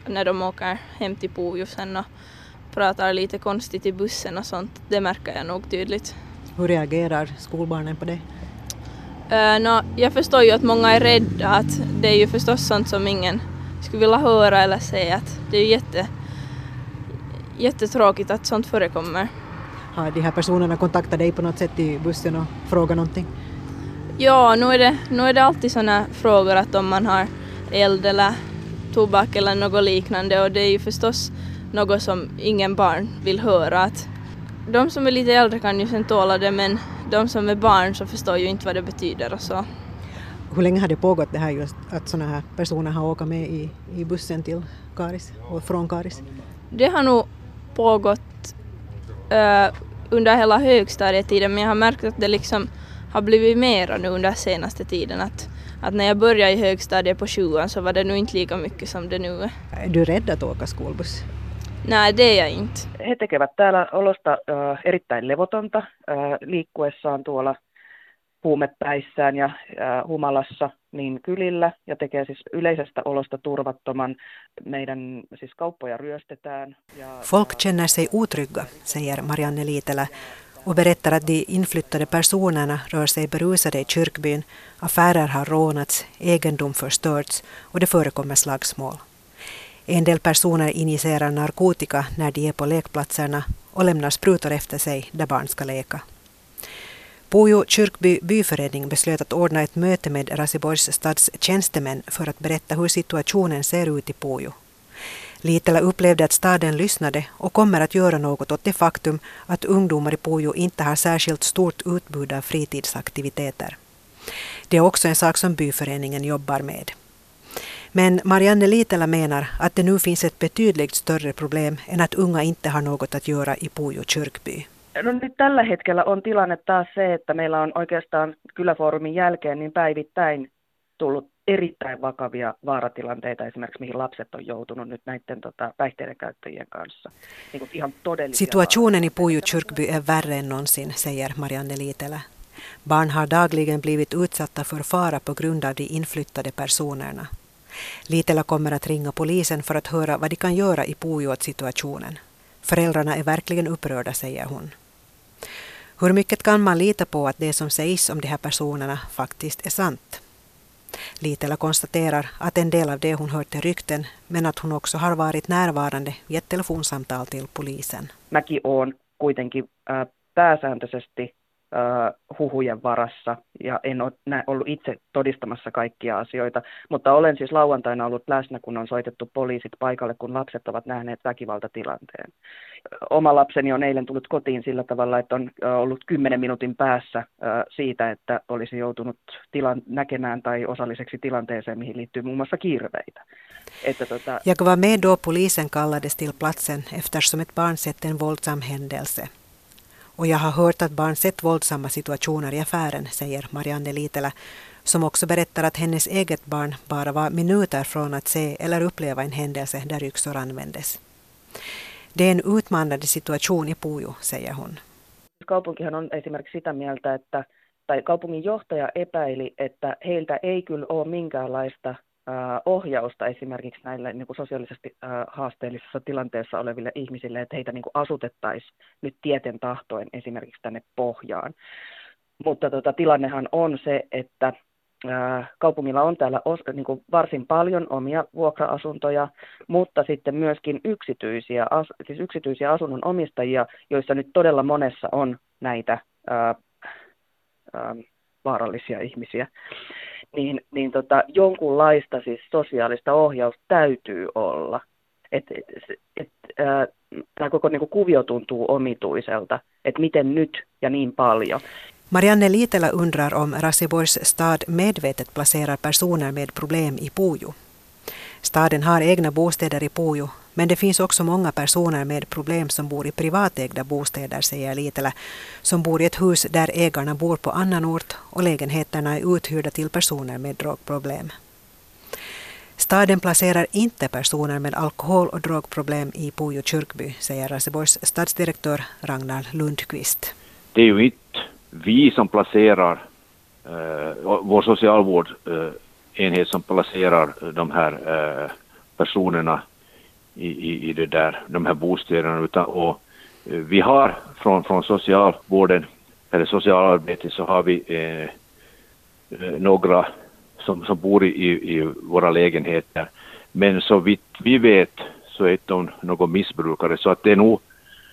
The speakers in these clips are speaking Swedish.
när de åker hem till Pujo sen och pratar lite konstigt i bussen och sånt. Det märker jag nog tydligt. Hur reagerar skolbarnen på det? Jag förstår ju att många är rädda. Att det är ju förstås sånt som ingen skulle vilja höra eller säga. Att det är ju jättetråkigt att sånt förekommer. Har de här personerna kontaktat dig på något sätt i bussen och frågat någonting? Ja, nu är det alltid såna frågor att om man har eld eller tobak eller något liknande, och det är ju förstås något som ingen barn vill höra. Att de som är lite äldre kan ju sen tåla det, men de som är barn så förstår ju inte vad det betyder och så. Hur länge har det pågått det här just att såna här personer har åkt med i bussen till Karis och från Karis? Det har nog pågått under hela högstadietiden, men jag har märkt att det liksom har blivit mera nu under senaste tiden. Att när jag började i högstadiet på 7:an så var det nog inte lika mycket som det nu är. Är du rädd att åka skolbuss? Nej, det är jag inte. He tekevät täällä olosta erittäin levotonta liikkuessaan tuolla huumepäissään ja humalassa niin kylillä ja tekee siis yleisestä olosta turvattoman. Meidän siis kauppoja ryöstetään. Folk känner sig otrygga, säger Marianne Liitelä och berättar att de inflyttade personerna rör sig berusade i kyrkbyn, affärer har rånats, egendom förstörts och det förekommer slagsmål. En del personer injicerar narkotika när de är på lekplatserna och lämnar sprutor efter sig där barn ska leka. Pujo kyrkby byförening beslöt att ordna ett möte med Raseborgs stads tjänstemän för att berätta hur situationen ser ut i Pujo. Liitelä upplevde att staden lyssnade och kommer att göra något åt det faktum att ungdomar i Pujo inte har särskilt stort utbud av fritidsaktiviteter. Det är också en sak som byföreningen jobbar med. Men Marianne Liitelä menar att det nu finns ett betydligt större problem än att unga inte har något att göra i Pujo kyrkby. No nyt tällä hetkellä on tilanne taas se, että meillä on oikeastaan kyläfoorumin jälkeen niin päivittäin tullut erittäin vakavia vaaratilanteita, esimerkiksi mihin lapset on joutunut nyt näiden päihteiden käyttäjien kanssa. Niin kuin ihan todellisia. Situationen i Pujo kyrkby är värre än någonsin, säger Marianne Liitelä. Barn har dagligen blivit utsatta för fara på grund av de inflyttade personerna. Liitelä kommer att ringa polisen för att höra vad de kan göra i Pujo åt situationen. Föräldrarna är verkligen upprörda, säger hon. Hur mycket kan man lita på att det som sägs om de här personerna faktiskt är sant? Liitelä konstaterar att en del av det hon hört är rykten, men att hon också har varit närvarande vid ett telefonsamtal till polisen. Mäkin on kuitenkin pääsääntöisesti huhujen varassa ja en ole ollut itse todistamassa kaikkia asioita, mutta olen siis lauantaina ollut läsnä, kun on soitettu poliisit paikalle, kun lapset ovat nähneet väkivaltatilanteen. Oma lapseni on eilen tullut kotiin sillä tavalla, että on ollut 10 minuutin päässä siitä, että olisi joutunut näkemään tai osalliseksi tilanteeseen, mihin liittyy muun muassa kirveitä. Jag var med då polisen kallades till platsen eftersom ett barn sett en våldsam händelse. Och jag har hört att barn sett våldsamma situationer i affären, säger Marianne Liitelä, som också berättar att hennes eget barn bara var minuter från att se eller uppleva en händelse där yxor användes. Det är en utmanande situation i Pujo, säger hon. Kaupunkihan on esimerkiksi sitä mieltä, tai kaupungin johtaja epäili, että heiltä ei kyllä ole minkäänlaista ohjausta esimerkiksi näille niin kuin sosiaalisesti haasteellisessa tilanteessa oleville ihmisille, että heitä niin kuin asutettaisiin nyt tieten tahtoen esimerkiksi tänne pohjaan. Mutta tilannehan on se, että kaupungilla on täällä niin kuin varsin paljon omia vuokra-asuntoja, mutta sitten myöskin yksityisiä asunnon omistajia, joissa nyt todella monessa on näitä vaarallisia ihmisiä. Jonkunlaista siis sosiaalista ohjausta täytyy olla. Tämä koko niin kuin kuvio tuntuu omituiselta, että miten nyt ja niin paljon. Marianne Liitelä undrar om Raseborgs stad medvetet placerar personer med problem i Pujo. Staden har egna bostäder i Pujo, men det finns också många personer med problem som bor i privatägda bostäder, säger Liitelä, som bor i ett hus där ägarna bor på annan ort och lägenheterna är uthyrda till personer med drogproblem. Staden placerar inte personer med alkohol- och drogproblem i Pujo kyrkby, säger Raseborgs stadsdirektör Ragnar Lundqvist. Det är ju inte vi som placerar vår socialvårdsenhet som placerar de här personerna i det där, de här bostäderna. Och vi har från socialvården eller socialarbetet så har vi några som bor i våra lägenheter. Men så vitt vi vet så är de någon missbrukare. Så att det är nog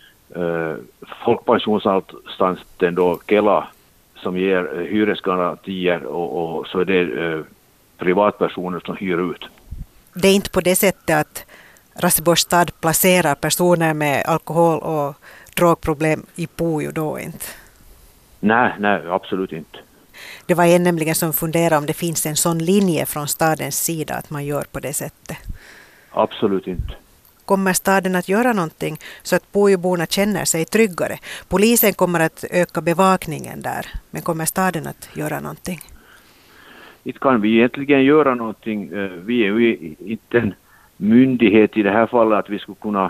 Folkpensionsanstalten då Kela som ger hyresgarantier och så är det privatpersoner som hyr ut. Det är inte på det sättet att Raseborgs stad placerar personer med alkohol- och drogproblem i Pujo då inte? Nej, absolut inte. Det var en nämligen som funderade om det finns en sån linje från stadens sida att man gör på det sättet. Absolut inte. Kommer staden att göra någonting så att Pujoborna känner sig tryggare? Polisen kommer att öka bevakningen där, men kommer staden att göra någonting? Inte kan vi egentligen göra någonting. Vi är ju inte en myndighet i det här fallet att vi skulle kunna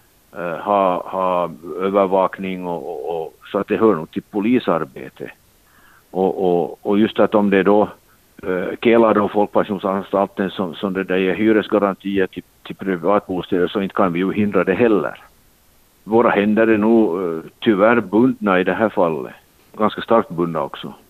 ha övervakning och så att det hör nog till polisarbete. Och just att om det då Kela då Folkpensionsanstalten som det där ger hyresgarantier till privatbostäder så inte kan vi ju hindra det heller. Våra händer är nog tyvärr bundna i det här fallet. Ganska starkt bundna också.